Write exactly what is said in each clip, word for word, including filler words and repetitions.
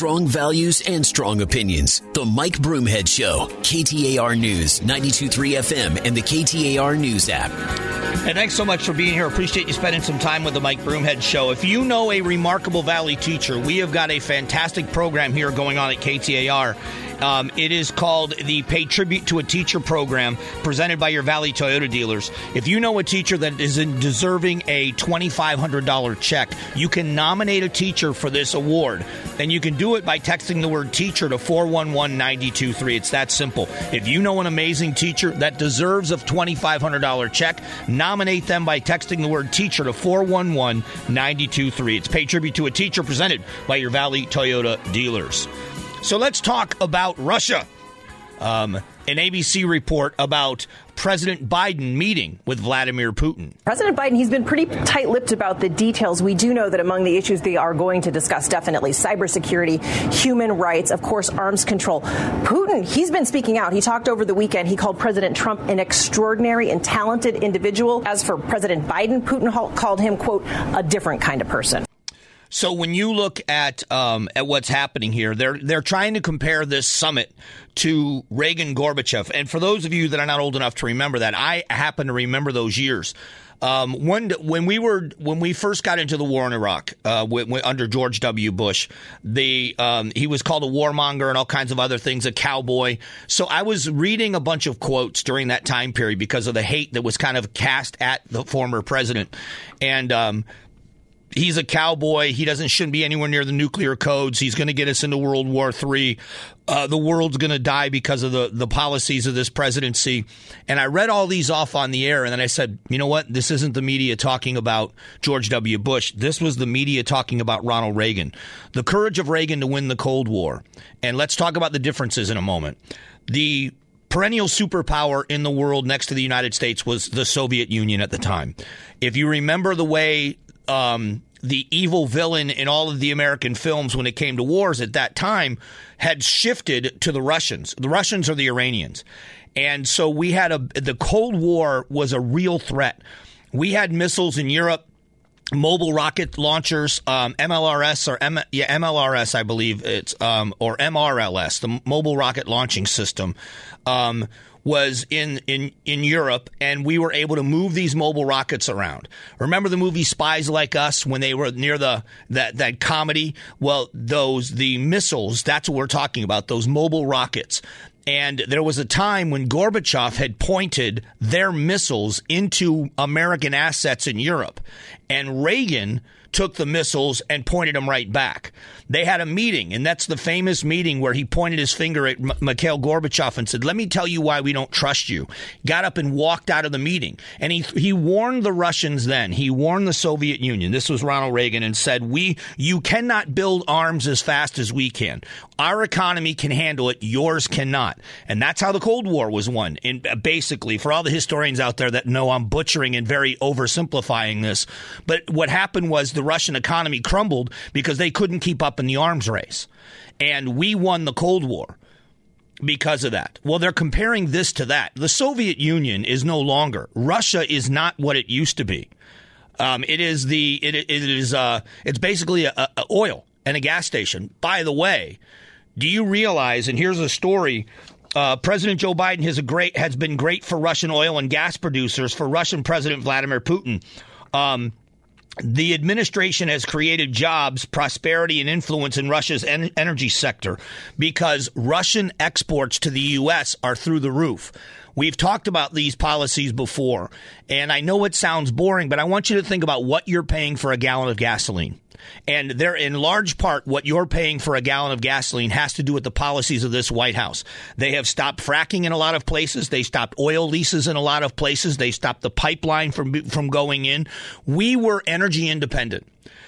Strong values and strong opinions. The Mike Broomhead Show. K T A R News, ninety-two point three F M, and the K T A R News app. And thanks so much for being here. Appreciate you spending some time with the Mike Broomhead Show. If you know a remarkable Valley teacher, we have got a fantastic program here going on at K T A R. Um, it is called the Pay Tribute to a Teacher program presented by your Valley Toyota dealers. If you know a teacher that is in deserving a twenty-five hundred dollars check, you can nominate a teacher for this award. And you can do it by texting the word teacher to four one one, nine two three. It's that simple. If you know an amazing teacher that deserves a twenty-five hundred dollars check, nominate them by texting the word teacher to four one one, nine two three. It's Pay Tribute to a Teacher presented by your Valley Toyota dealers. So let's talk about Russia. Um, an A B C report about President Biden meeting with Vladimir Putin. President Biden, he's been pretty tight-lipped about the details. We do know that among the issues they are going to discuss, definitely cybersecurity, human rights, of course, arms control. Putin, he's been speaking out. He talked over the weekend. He called President Trump an extraordinary and talented individual. As for President Biden, Putin called him, quote, a different kind of person. So when you look at um, at what's happening here, they're they're trying to compare this summit to Reagan-Gorbachev. And for those of you that are not old enough to remember that, I happen to remember those years. Um, when when we were when we first got into the war in Iraq uh, w- w- under George W. Bush, the um, he was called a warmonger and all kinds of other things, a cowboy. So I was reading a bunch of quotes during that time period because of the hate that was kind of cast at the former president, and um, he's a cowboy. He doesn't shouldn't be anywhere near the nuclear codes. He's going to get us into World War Three. Uh, the world's going to die because of the, the policies of this presidency. And I read all these off on the air, and then I said, you know what? This isn't the media talking about George W. Bush. This was the media talking about Ronald Reagan. The courage of Reagan to win the Cold War. And let's talk about the differences in a moment. The perennial superpower in the world next to the United States was the Soviet Union at the time. If you remember the way Um, the evil villain in all of the American films when it came to wars at that time had shifted to the Russians. The Russians are the Iranians. And so we had a the Cold War was a real threat. We had missiles in Europe, mobile rocket launchers, um, M L R S or M, yeah, M L R S, I believe it's um, or M R L S, the mobile rocket launching system. Um, was in, in, in Europe, and we were able to move these mobile rockets around. Remember the movie Spies Like Us when they were near the that, that comedy? Well, those the missiles, that's what we're talking about, those mobile rockets. And there was a time when Gorbachev had pointed their missiles into American assets in Europe, and Reagan took the missiles and pointed them right back. They had a meeting, and that's the famous meeting where he pointed his finger at M- Mikhail Gorbachev and said, let me tell you why we don't trust you. Got up and walked out of the meeting. And he he warned the Russians then. He warned the Soviet Union. This was Ronald Reagan, and said, "We you cannot build arms as fast as we can. Our economy can handle it. Yours cannot." And that's how the Cold War was won. And basically, for all the historians out there that know I'm butchering and very oversimplifying this, but what happened was the Russian economy crumbled because they couldn't keep up in the arms race. And we won the Cold War because of that. Well, they're comparing this to that. The Soviet Union is no longer. Russia is not what it used to be. Um, it is the it, it is uh, it's basically a, a oil and a gas station. By the way, do you realize? And here's a story. Uh, President Joe Biden has a great has been great for Russian oil and gas producers. For Russian President Vladimir Putin, um, the administration has created jobs, prosperity, and influence in Russia's en- energy sector because Russian exports to the U S are through the roof. We've talked about these policies before, and I know it sounds boring, but I want you to think about what you're paying for a gallon of gasoline. And they're in large part what you're paying for a gallon of gasoline has to do with the policies of this White House. They have stopped fracking in a lot of places. They stopped oil leases in a lot of places. They stopped the pipeline from from going in. We were energy independent.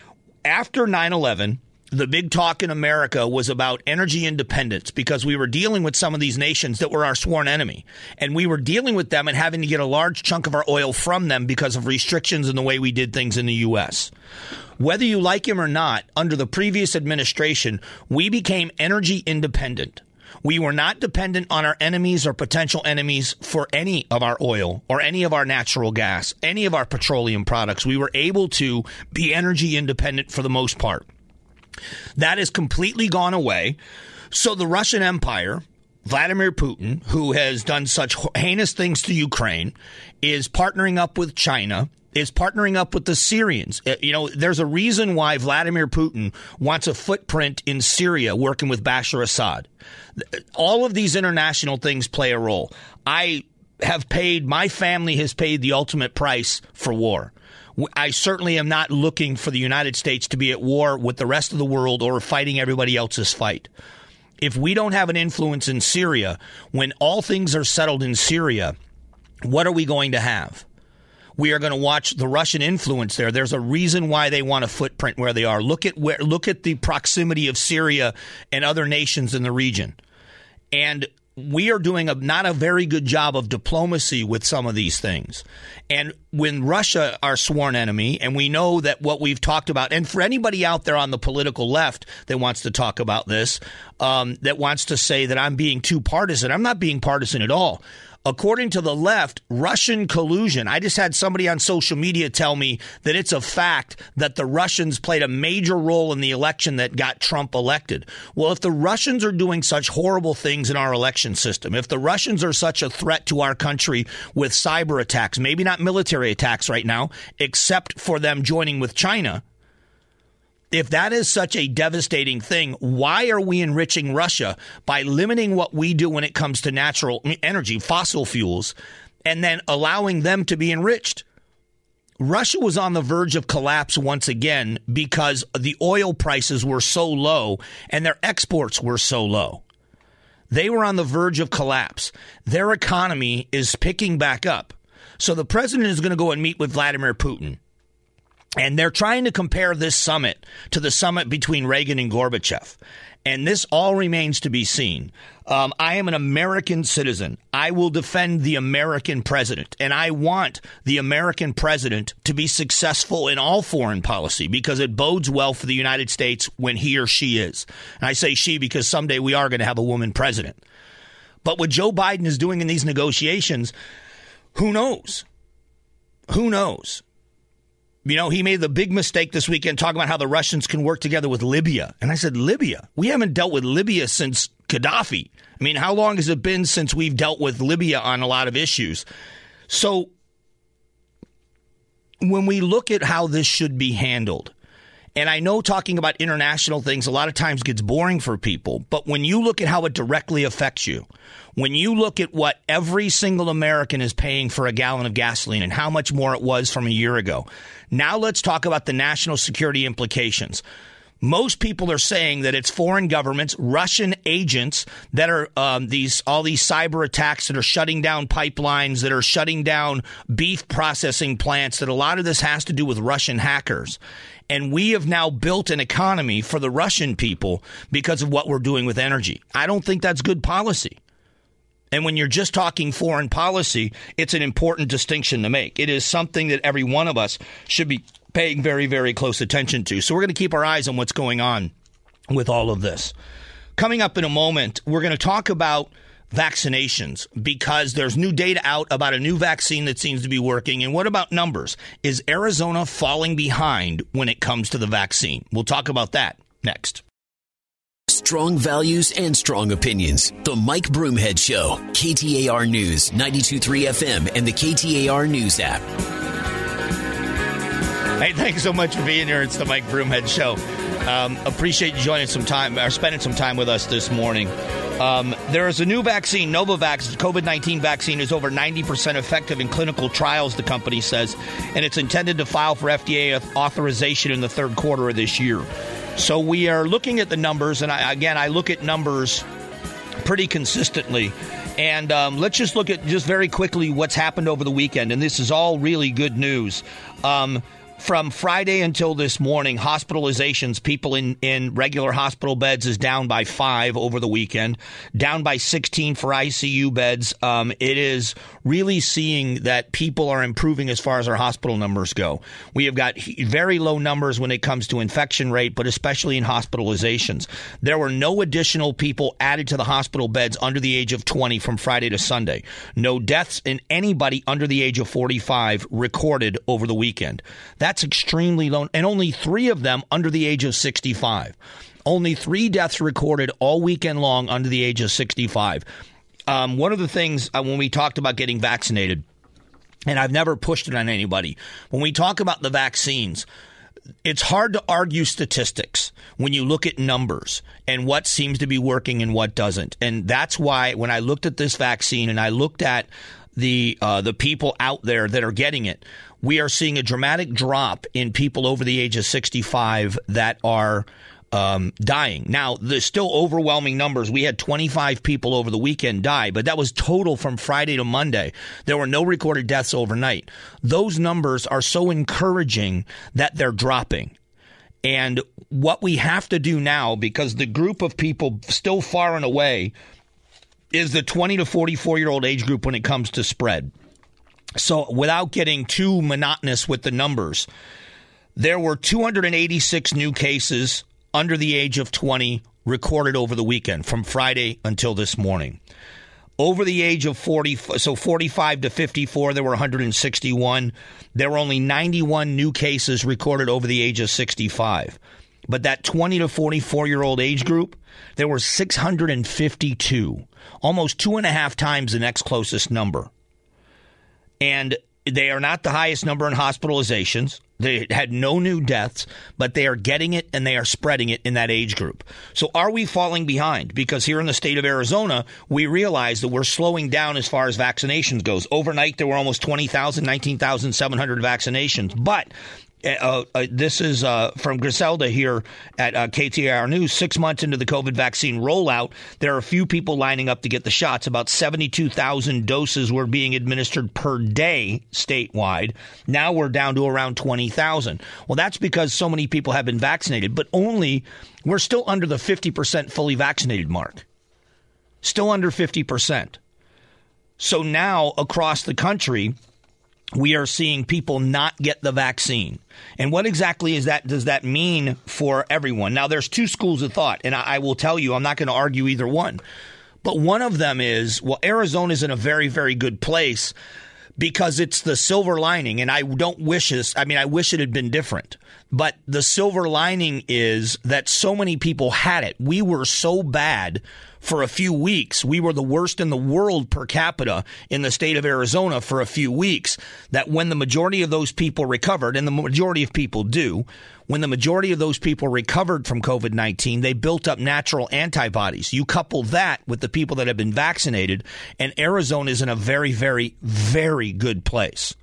After nine eleven, the big talk in America was about energy independence because we were dealing with some of these nations that were our sworn enemy. And we were dealing with them and having to get a large chunk of our oil from them because of restrictions in the way we did things in the U S. Whether you like him or not, under the previous administration, we became energy independent. We were not dependent on our enemies or potential enemies for any of our oil or any of our natural gas, any of our petroleum products. We were able to be energy independent for the most part. That has completely gone away. So the Russian Empire, Vladimir Putin, who has done such heinous things to Ukraine, is partnering up with China, is partnering up with the Syrians. You know, there's a reason why Vladimir Putin wants a footprint in Syria working with Bashar Assad. All of these international things play a role. I have paid, my family has paid the ultimate price for war. I certainly am not looking for the United States to be at war with the rest of the world or fighting everybody else's fight. If we don't have an influence in Syria, when all things are settled in Syria, what are we going to have? We are going to watch the Russian influence there. There's a reason why they want a footprint where they are. Look at where, look at the proximity of Syria and other nations in the region. And we are doing a, not a very good job of diplomacy with some of these things. And when Russia, our sworn enemy, and we know that what we've talked about, and for anybody out there on the political left that wants to talk about this, um, that wants to say that I'm being too partisan, I'm not being partisan at all. According to the left, Russian collusion. I just had somebody on social media tell me that it's a fact that the Russians played a major role in the election that got Trump elected. Well, if the Russians are doing such horrible things in our election system, if the Russians are such a threat to our country with cyber attacks, maybe not military attacks right now, except for them joining with China, if that is such a devastating thing, why are we enriching Russia by limiting what we do when it comes to natural energy, fossil fuels, and then allowing them to be enriched? Russia was on the verge of collapse once again because the oil prices were so low and their exports were so low. They were on the verge of collapse. Their economy is picking back up. So the president is going to go and meet with Vladimir Putin. And they're trying to compare this summit to the summit between Reagan and Gorbachev. And this all remains to be seen. Um, I am an American citizen. I will defend the American president. And I want the American president to be successful in all foreign policy because it bodes well for the United States when he or she is. And I say she because someday we are going to have a woman president. But what Joe Biden is doing in these negotiations, who knows? Who knows? You know, he made the big mistake this weekend talking about how the Russians can work together with Libya. And I said, Libya? We haven't dealt with Libya since Gaddafi. I mean, how long has it been since we've dealt with Libya on a lot of issues? So when we look at how this should be handled, and I know talking about international things a lot of times gets boring for people, but when you look at how it directly affects you, when you look at what every single American is paying for a gallon of gasoline and how much more it was from a year ago, now let's talk about the national security implications. Most people are saying that it's foreign governments, Russian agents that are um, these all these cyber attacks that are shutting down pipelines, that are shutting down beef processing plants, that a lot of this has to do with Russian hackers. And we have now built an economy for the Russian people because of what we're doing with energy. I don't think that's good policy. And when you're just talking foreign policy, it's an important distinction to make. It is something that every one of us should be paying very, very close attention to. So we're going to keep our eyes on what's going on with all of this. Coming up in a moment, we're going to talk about vaccinations because there's new data out about a new vaccine that seems to be working. And what about numbers? Is Arizona falling behind when it comes to the vaccine? We'll talk about that next. Strong values and strong opinions. The Mike Broomhead Show. K T A R News, ninety-two point three F M, and the K T A R News app. Hey, thanks so much for being here. It's the Mike Broomhead Show. Um, appreciate you joining some time, or spending some time with us this morning. Um, there is a new vaccine, Novavax. The COVID nineteen vaccine is over ninety percent effective in clinical trials, the company says, and it's intended to file for F D A authorization in the third quarter of this year. So we are looking at the numbers, and I, again, I look at numbers pretty consistently. And um, let's just look at just very quickly what's happened over the weekend, and this is all really good news. Um, From Friday until this morning, hospitalizations, people in, in regular hospital beds is down by five over the weekend, down by sixteen for I C U beds. Um, it is really seeing that people are improving as far as our hospital numbers go. We have got very low numbers when it comes to infection rate, but especially in hospitalizations. There were no additional people added to the hospital beds under the age of twenty from Friday to Sunday. No deaths in anybody under the age of forty-five recorded over the weekend. That's That's extremely low, and only three of them under the age of sixty-five. Only three deaths recorded all weekend long under the age of sixty-five. Um, one of the things uh, when we talked about getting vaccinated, and I've never pushed it on anybody, when we talk about the vaccines, it's hard to argue statistics when you look at numbers and what seems to be working and what doesn't. And that's why when I looked at this vaccine and I looked at the uh, the people out there that are getting it, we are seeing a dramatic drop in people over the age of sixty-five that are um, dying. Now, there's still overwhelming numbers. We had twenty-five people over the weekend die, but that was total from Friday to Monday. There were no recorded deaths overnight. Those numbers are so encouraging that they're dropping. And what we have to do now, because the group of people still far and away is the twenty to forty-four-year-old age group when it comes to spread. So without getting too monotonous with the numbers, there were two hundred eighty-six new cases under the age of twenty recorded over the weekend from Friday until this morning. Over the age of forty, so forty-five to fifty-four, there were one hundred sixty-one. There were only ninety-one new cases recorded over the age of sixty-five. But that twenty to forty-four-year-old age group, there were six hundred fifty-two, almost two and a half times the next closest number. And they are not the highest number in hospitalizations. They had no new deaths, but they are getting it and they are spreading it in that age group. So are we falling behind? Because here in the state of Arizona, we realize that we're slowing down as far as vaccinations goes. Overnight, there were almost twenty thousand, nineteen thousand seven hundred vaccinations. But Uh, uh, this is uh, from Griselda here at uh, K T A R News. Six months into the COVID vaccine rollout, there are a few people lining up to get the shots. About seventy-two thousand doses were being administered per day statewide. Now we're down to around twenty thousand. Well, that's because so many people have been vaccinated, but only we're still under the fifty percent fully vaccinated mark. Still under fifty percent. So now across the country, we are seeing people not get the vaccine. And what exactly is that? Does that mean for everyone? Now, there's two schools of thought, and I, I will tell you, I'm not going to argue either one. But one of them is, well, Arizona is in a very, very good place because it's the silver lining. And I don't wish this. I mean, I wish it had been different. But the silver lining is that so many people had it. We were so bad for a few weeks. We were the worst in the world per capita in the state of Arizona for a few weeks, that when the majority of those people recovered, and the majority of people do, when the majority of those people recovered from COVID nineteen, they built up natural antibodies. You couple that with the people that have been vaccinated, and Arizona is in a very, very, very good place.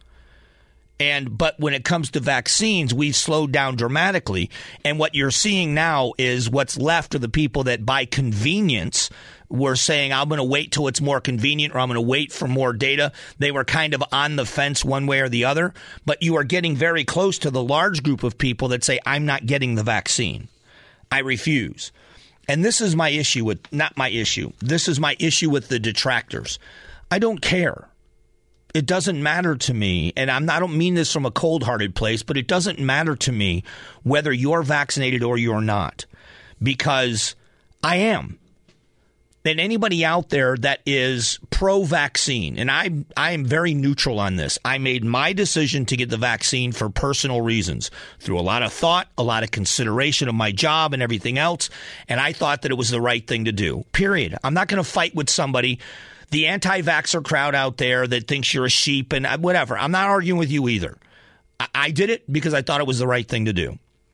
And but when it comes to vaccines, we've slowed down dramatically. And what you're seeing now is what's left of the people that by convenience were saying, I'm going to wait till it's more convenient, or I'm going to wait for more data. They were kind of on the fence one way or the other. But you are getting very close to the large group of people that say, I'm not getting the vaccine. I refuse. And this is my issue with, not my issue. This is my issue with the detractors. I don't care. It doesn't matter to me, and I'm not, I don't mean this from a cold-hearted place, but it doesn't matter to me whether you're vaccinated or you're not, because I am. And anybody out there that is pro-vaccine, and I, I am very neutral on this. I made my decision to get the vaccine for personal reasons, through a lot of thought, a lot of consideration of my job and everything else, and I thought that it was the right thing to do, period. I'm not going to fight with somebody, the anti-vaxxer crowd out there that thinks you're a sheep and whatever. I'm not arguing with you either. I, I did it because I thought it was the right thing to do.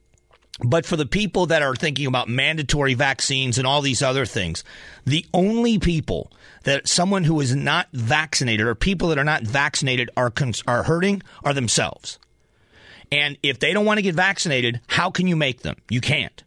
But for the people that are thinking about mandatory vaccines and all these other things, the only people that someone who is not vaccinated or people that are not vaccinated are are hurting are themselves. And if they don't want to get vaccinated, how can you make them? You can't.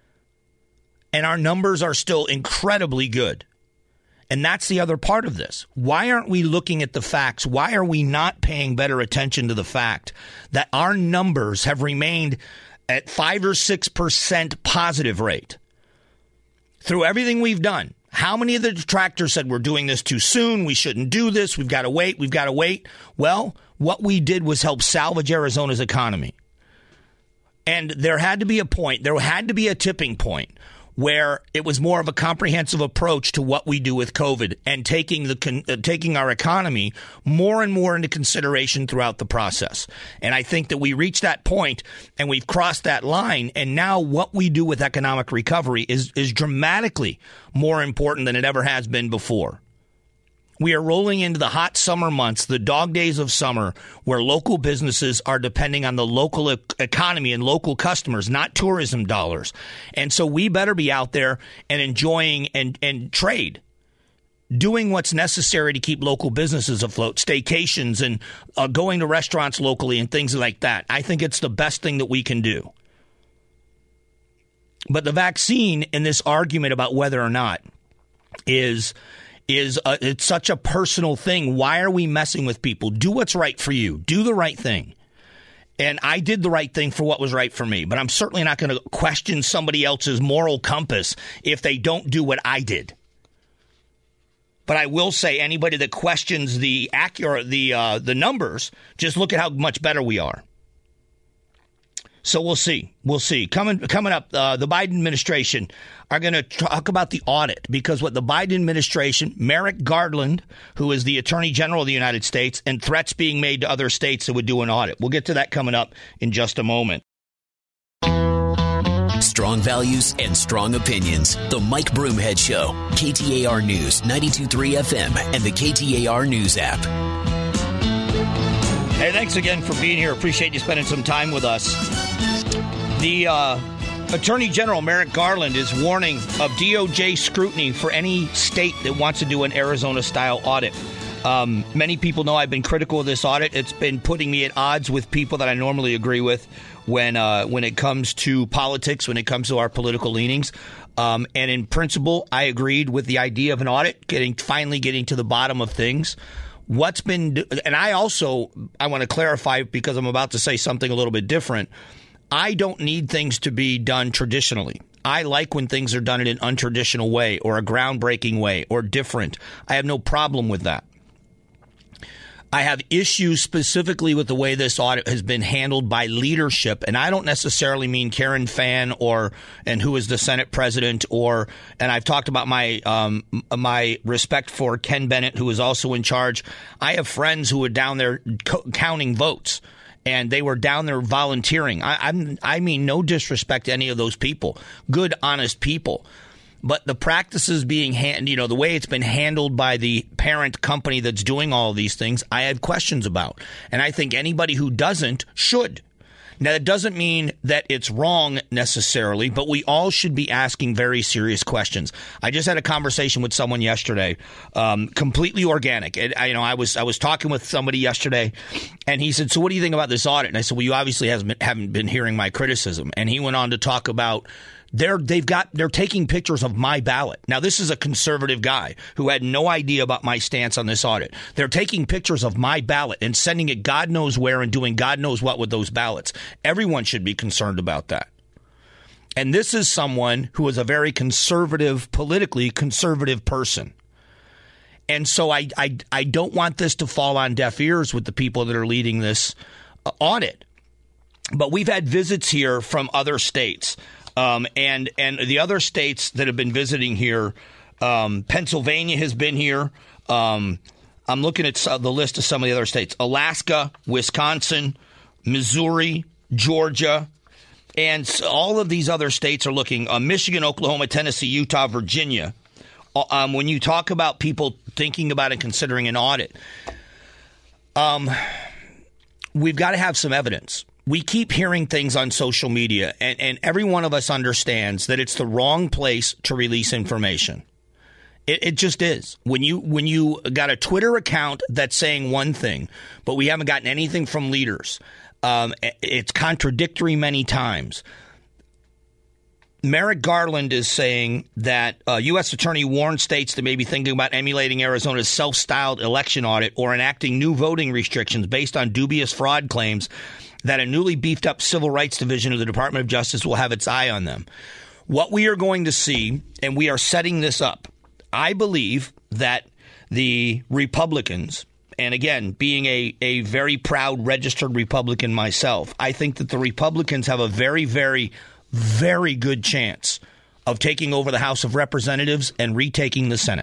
And our numbers are still incredibly good. And that's the other part of this. Why aren't we looking at the facts? Why are we not paying better attention to the fact that our numbers have remained at five or six percent positive rate through everything we've done? How many of the detractors said we're doing this too soon? We shouldn't do this. We've got to wait. We've got to wait. Well, what we did was help salvage Arizona's economy. And there had to be a point. There had to be a tipping point where it was more of a comprehensive approach to what we do with COVID and taking the con- uh, taking our economy more and more into consideration throughout the process. And I think that we reached that point and we've crossed that line. And now what we do with economic recovery is is dramatically more important than it ever has been before. We are rolling into the hot summer months, the dog days of summer, where local businesses are depending on the local e- economy and local customers, not tourism dollars. And so we better be out there and enjoying and, and trade, doing what's necessary to keep local businesses afloat, staycations and uh, going to restaurants locally and things like that. I think it's the best thing that we can do. But the vaccine in this argument about whether or not is... is a, it's such a personal thing. Why are we messing with people? Do what's right for you. Do the right thing. And I did the right thing for what was right for me. But I'm certainly not going to question somebody else's moral compass if they don't do what I did. But I will say anybody that questions the accurate the uh, the numbers, just look at how much better we are. So we'll see. We'll see. Coming coming up, uh, the Biden administration are going to talk about the audit because what the Biden administration, Merrick Garland, who is the Attorney General of the United States, and threats being made to other states that would do an audit. We'll get to that coming up in just a moment. Strong values and strong opinions. The Mike Broomhead Show. K T A R News, ninety-two point three F M, and the K T A R News app. Hey, thanks again for being here. Appreciate you spending some time with us. The uh, Attorney General, Merrick Garland, is warning of D O J scrutiny for any state that wants to do an Arizona-style audit. Um, many people know I've been critical of this audit. It's been putting me at odds with people that I normally agree with when uh, when it comes to politics, when it comes to our political leanings. Um, and in principle, I agreed with the idea of an audit, getting finally getting to the bottom of things. What's been, and I also, I want to clarify because I'm about to say something a little bit different. I don't need things to be done traditionally. I like when things are done in an untraditional way or a groundbreaking way or different. I have no problem with that. I have issues specifically with the way this audit has been handled by leadership, and I don't necessarily mean Karen Fann or and who is the Senate president, or and I've talked about my um, my respect for Ken Bennett, who is also in charge. I have friends who are down there co- counting votes, and they were down there volunteering. I, I'm, I mean, no disrespect to any of those people, good, honest people. But the practices being, hand, you know, the way it's been handled by the parent company that's doing all of these things, I have questions about. And I think anybody who doesn't should. Now, that doesn't mean that it's wrong necessarily, but we all should be asking very serious questions. I just had a conversation with someone yesterday, um, completely organic. And, I, you know, I was I was talking with somebody yesterday, and he said, "So, what do you think about this audit?" And I said, "Well, you obviously hasn't been, haven't been hearing my criticism." And he went on to talk about. They're they've got they're taking pictures of my ballot. Now, this is a conservative guy who had no idea about my stance on this audit. They're taking pictures of my ballot and sending it God knows where and doing God knows what with those ballots. Everyone should be concerned about that. And this is someone who is a very conservative, politically conservative person. And so I I, I don't want this to fall on deaf ears with the people that are leading this uh, audit. But we've had visits here from other states. Um, and and the other states that have been visiting here, um, Pennsylvania has been here. Um, I'm looking at the list of some of the other states. Alaska, Wisconsin, Missouri, Georgia, and all of these other states are looking. Uh, Michigan, Oklahoma, Tennessee, Utah, Virginia. Um, when you talk about people thinking about and considering an audit, um, we've got to have some evidence. We keep hearing things on social media, and, and every one of us understands that it's the wrong place to release information. It, it just is. When you when you got a Twitter account that's saying one thing, but we haven't gotten anything from leaders, um, it's contradictory many times. Merrick Garland is saying that uh, U S attorney warned states that may be thinking about emulating Arizona's self-styled election audit or enacting new voting restrictions based on dubious fraud claims that a newly beefed up civil rights division of the Department of Justice will have its eye on them. What we are going to see, and we are setting this up, I believe that the Republicans, and again, being a, a very proud registered Republican myself, I think that the Republicans have a very, very, very good chance of taking over the House of Representatives and retaking the Senate.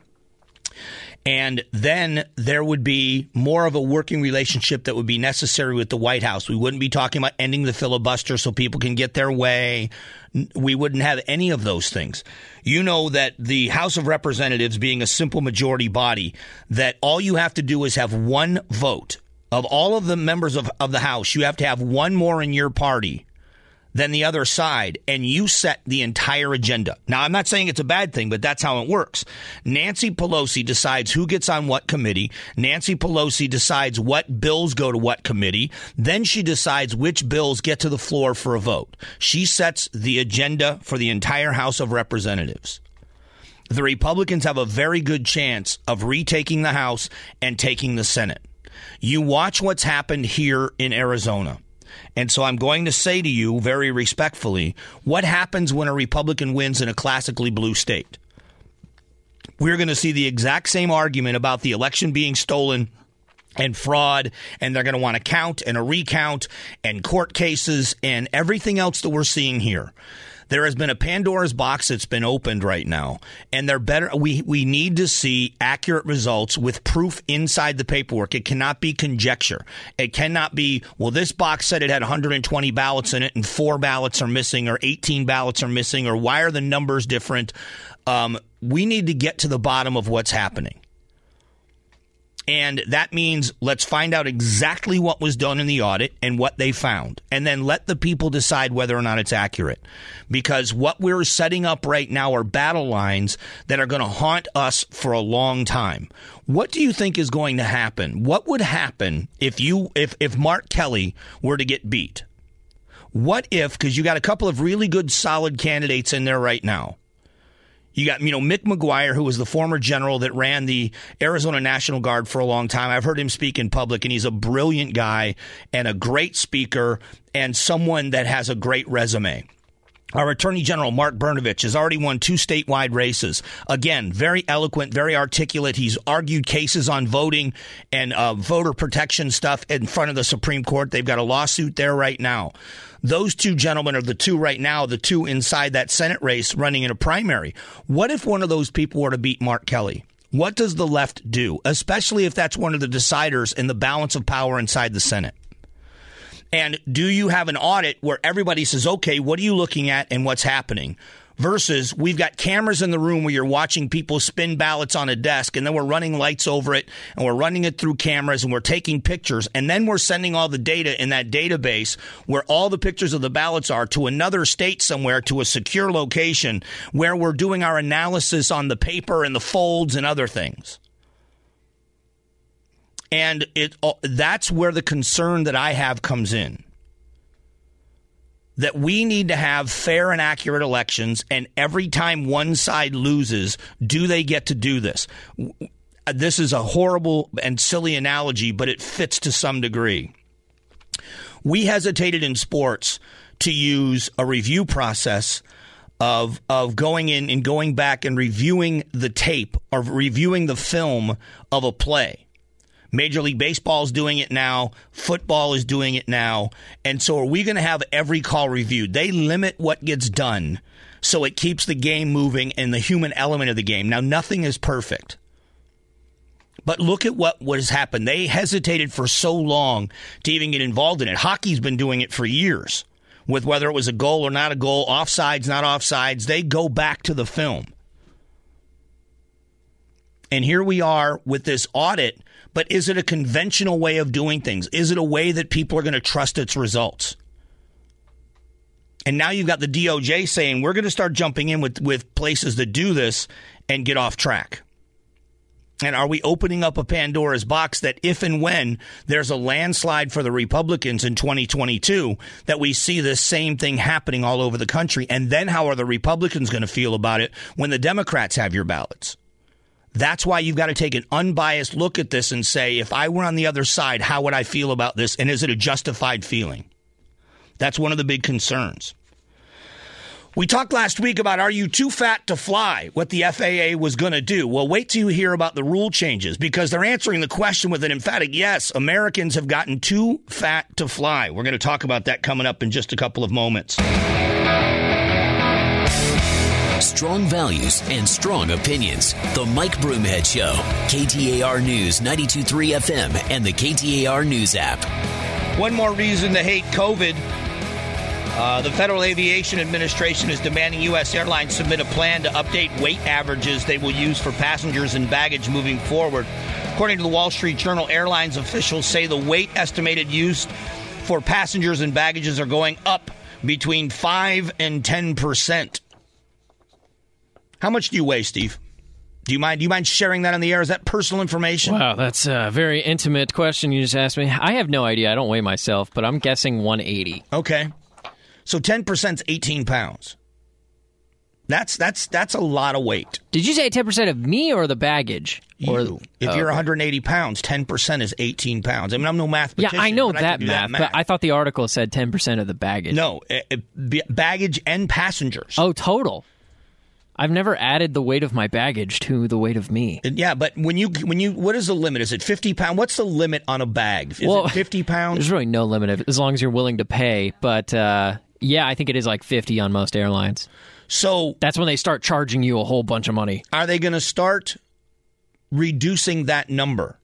And then there would be more of a working relationship that would be necessary with the White House. We wouldn't be talking about ending the filibuster so people can get their way. We wouldn't have any of those things. You know that the House of Representatives, being a simple majority body, that all you have to do is have one vote. Of all of the members of, of the House, you have to have one more in your party than the other side, and you set the entire agenda. Now, I'm not saying it's a bad thing, but that's how it works. Nancy Pelosi decides who gets on what committee. Nancy Pelosi decides what bills go to what committee. Then she decides which bills get to the floor for a vote. She sets the agenda for the entire House of Representatives. The Republicans have a very good chance of retaking the House and taking the Senate. You watch what's happened here in Arizona. And so I'm going to say to you very respectfully, what happens when a Republican wins in a classically blue state? We're going to see the exact same argument about the election being stolen and fraud, and they're going to want to count and a recount and court cases and everything else that we're seeing here. There has been a Pandora's box that's been opened right now, and they're better. We we need to see accurate results with proof inside the paperwork. It cannot be conjecture. It cannot be, well, this box said it had one hundred twenty ballots in it and four ballots are missing or eighteen ballots are missing, or why are the numbers different? Um, we need to get to the bottom of what's happening. And that means let's find out exactly what was done in the audit and what they found, and then let the people decide whether or not it's accurate. Because what we're setting up right now are battle lines that are going to haunt us for a long time. What do you think is going to happen? What would happen if you if, if Mark Kelly were to get beat? What if, because you got a couple of really good, solid candidates in there right now. You got, you know, Mick McGuire, who was the former general that ran the Arizona National Guard for a long time. I've heard him speak in public, and he's a brilliant guy and a great speaker and someone that has a great resume. Our Attorney General, Mark Brnovich, has already won two statewide races. Again, very eloquent, very articulate. He's argued cases on voting and uh, voter protection stuff in front of the Supreme Court. They've got a lawsuit there right now. Those two gentlemen are the two right now, the two inside that Senate race running in a primary. What if one of those people were to beat Mark Kelly? What does the left do, especially if that's one of the deciders in the balance of power inside the Senate? And do you have an audit where everybody says, okay, what are you looking at and what's happening? Versus we've got cameras in the room where you're watching people spin ballots on a desk, and then we're running lights over it, and we're running it through cameras, and we're taking pictures, and then we're sending all the data in that database where all the pictures of the ballots are to another state somewhere, to a secure location where we're doing our analysis on the paper and the folds and other things. And it that's where the concern that I have comes in. That we need to have fair and accurate elections, and every time one side loses, do they get to do this? This is a horrible and silly analogy, but it fits to some degree. We hesitated in sports to use a review process of of going in and going back and reviewing the tape or reviewing the film of a play. Major League Baseball is doing it now. Football is doing it now. And so are we going to have every call reviewed? They limit what gets done so it keeps the game moving and the human element of the game. Now, nothing is perfect. But look at what, what has happened. They hesitated for so long to even get involved in it. Hockey's been doing it for years with whether it was a goal or not a goal, offsides, not offsides. They go back to the film. And here we are with this audit. But is it a conventional way of doing things? Is it a way that people are going to trust its results? And now you've got the D O J saying we're going to start jumping in with, with places that do this and get off track. And are we opening up a Pandora's box that if and when there's a landslide for the Republicans in twenty twenty-two, that we see this same thing happening all over the country? And then how are the Republicans going to feel about it when the Democrats have your ballots? That's why you've got to take an unbiased look at this and say, if I were on the other side, how would I feel about this? And is it a justified feeling? That's one of the big concerns. We talked last week about, are you too fat to fly, what the F A A was going to do. Well, wait till you hear about the rule changes, because they're answering the question with an emphatic yes. Americans have gotten too fat to fly. We're going to talk about that coming up in just a couple of moments. strong values and strong opinions. The Mike Broomhead Show. K T A R News ninety-two point three F M and the K T A R News app. One more reason to hate COVID. Uh, the Federal Aviation Administration is demanding U S airlines submit a plan to update weight averages they will use for passengers and baggage moving forward. According to the Wall Street Journal, airlines officials say the weight estimated used for passengers and baggages are going up between five and ten percent. How much do you weigh, Steve? Do you mind? Do you mind sharing that on the air? Is that personal information? Wow, that's a very intimate question you just asked me. I have no idea. I don't weigh myself, but I'm guessing one eighty. Okay, so ten percent is eighteen pounds. That's that's that's a lot of weight. Did you say ten percent of me or the baggage? You. Or, if oh, you're okay. one hundred eighty pounds, ten percent is eighteen pounds. I mean, I'm no mathematician. Yeah, I know but that, I can do math, that math, but I thought the article said ten percent of the baggage. No, it, it, b- baggage and passengers. Oh, total. I've never added the weight of my baggage to the weight of me. Yeah, but when you when you what is the limit? Is it fifty pounds? What's the limit on a bag? Is well, it fifty pounds? There's really no limit as long as you're willing to pay. But uh, yeah, I think it is like fifty on most airlines. So that's when they start charging you a whole bunch of money. Are they going to start reducing that number?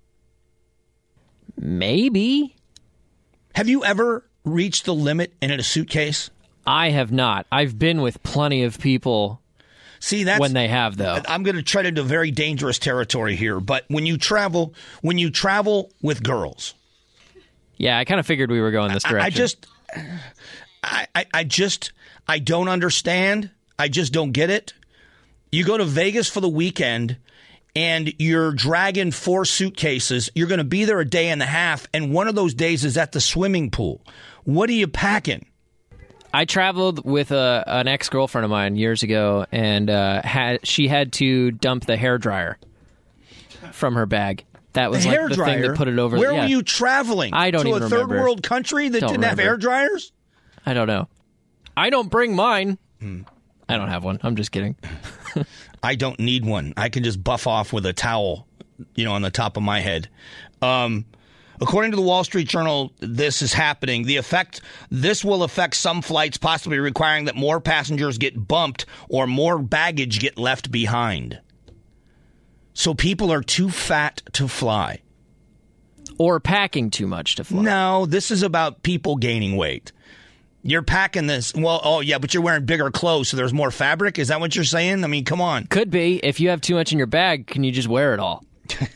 Maybe. Have you ever reached the limit in a suitcase? I have not. I've been with plenty of people. See, that's when they have, though. I'm going to tread into very dangerous territory here, but when you travel, when you travel with girls, yeah, I kind of figured we were going this direction. I, I just, I, I, I just, I don't understand. I just don't get it. You go to Vegas for the weekend, and you're dragging four suitcases. You're going to be there a day and a half, and one of those days is at the swimming pool. What are you packing? I traveled with a, an ex-girlfriend of mine years ago, and uh, had she had to dump the hairdryer from her bag. That was the like hair the dryer? thing that put it over. Where yeah. were you traveling? I don't to even a remember. third world country that don't didn't remember. have hair dryers? I don't know. I don't bring mine. Hmm. I don't have one. I'm just kidding. I don't need one. I can just buff off with a towel, you know, on the top of my head. Um, according to the Wall Street Journal, this is happening. The effect, this will affect some flights, possibly requiring that more passengers get bumped or more baggage get left behind. So people are too fat to fly. Or packing too much to fly. No, this is about people gaining weight. You're packing this. Well, oh, yeah, but you're wearing bigger clothes, so there's more fabric? Is that what you're saying? I mean, come on. Could be. If you have too much in your bag, can you just wear it all?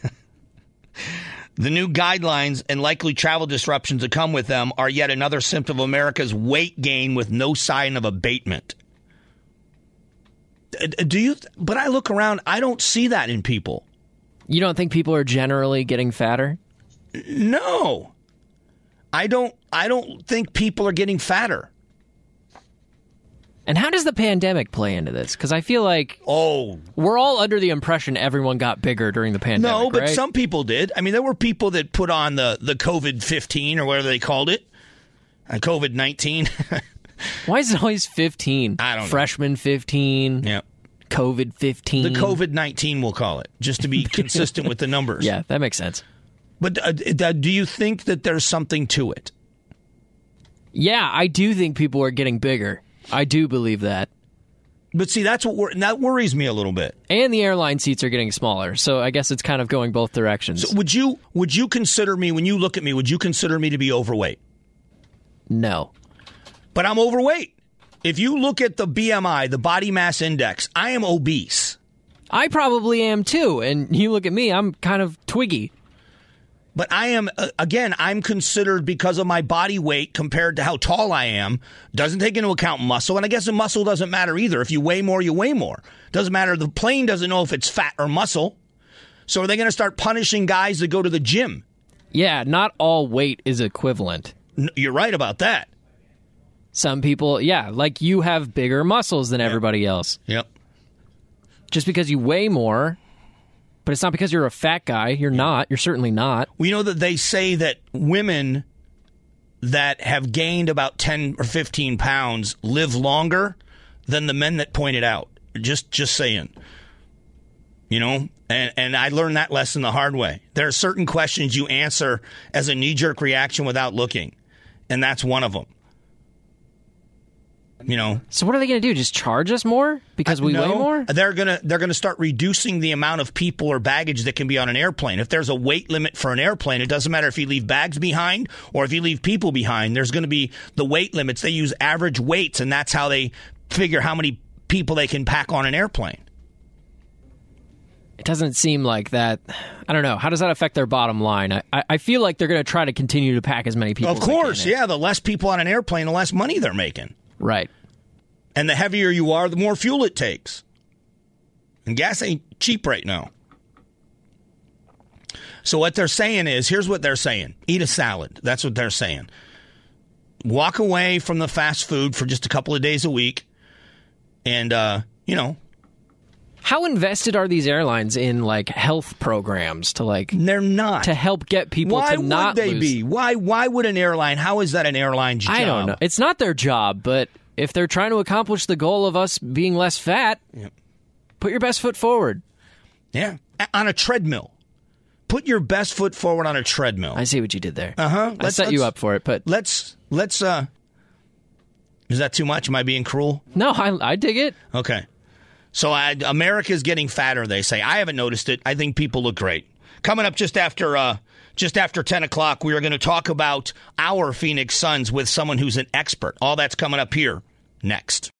The new guidelines and likely travel disruptions that come with them are yet another symptom of America's weight gain with no sign of abatement. Do you? But I look around, I don't see that in people. You don't think people are generally getting fatter? No. I don't I don't think people are getting fatter. And how does the pandemic play into this? Because I feel like oh, we're all under the impression everyone got bigger during the pandemic. No, but right? some people did. I mean, there were people that put on the, the COVID fifteen or whatever they called it. Uh, COVID nineteen. Why is it always fifteen? I don't know. Freshman fifteen. Yeah. COVID fifteen. The COVID nineteen, we'll call it, just to be consistent with the numbers. Yeah, that makes sense. But uh, do you think that there's something to it? Yeah, I do think people are getting bigger. I do believe that. But see, that's what wor- that worries me a little bit. And the airline seats are getting smaller, so I guess it's kind of going both directions. So would you would you consider me, when you look at me, would you consider me to be overweight? No. But I'm overweight. If you look at the B M I, the body mass index, I am obese. I probably am too, and you look at me, I'm kind of twiggy. But I am, uh, again, I'm considered, because of my body weight compared to how tall I am, doesn't take into account muscle. And I guess the muscle doesn't matter either. If you weigh more, you weigh more. Doesn't matter. The plane doesn't know if it's fat or muscle. So are they going to start punishing guys that go to the gym? Yeah, not all weight is equivalent. N- you're right about that. Some people, yeah, like you have bigger muscles than everybody else. Yep. Just because you weigh more, but it's not because you're a fat guy. You're not. You're certainly not. We know that they say that women that have gained about ten or fifteen pounds live longer than the men that point it out. Just just saying. You know, and, and I learned that lesson the hard way. There are certain questions you answer as a knee-jerk reaction without looking, and that's one of them. You know. So what are they going to do? Just charge us more because we no, weigh more? They're gonna they're gonna start reducing the amount of people or baggage that can be on an airplane. If there's a weight limit for an airplane, it doesn't matter if you leave bags behind or if you leave people behind. There's going to be the weight limits. They use average weights, and that's how they figure how many people they can pack on an airplane. It doesn't seem like that. I don't know. How does that affect their bottom line? I, I feel like they're going to try to continue to pack as many people Of as they course, can. yeah. The less people on an airplane, the less money they're making. Right. And the heavier you are, the more fuel it takes. And gas ain't cheap right now. So what they're saying is, here's what they're saying. Eat a salad. That's what they're saying. Walk away from the fast food for just a couple of days a week. And, uh, you know. How invested are these airlines in, like, health programs to, like... They're not. To help get people why to not would they lose? be? Why, why would an airline, how is that an airline's job? I don't know. It's not their job, but... If they're trying to accomplish the goal of us being less fat, yep. Put your best foot forward. Yeah. On a treadmill. Put your best foot forward on a treadmill. I see what you did there. Uh-huh. I set you up for it, but... Let's, let's, uh... Is that too much? Am I being cruel? No, I, I dig it. Okay. So I, America's getting fatter, they say. I haven't noticed it. I think people look great. Coming up just after... uh Just after ten o'clock, we are going to talk about our Phoenix Suns with someone who's an expert. All that's coming up here next.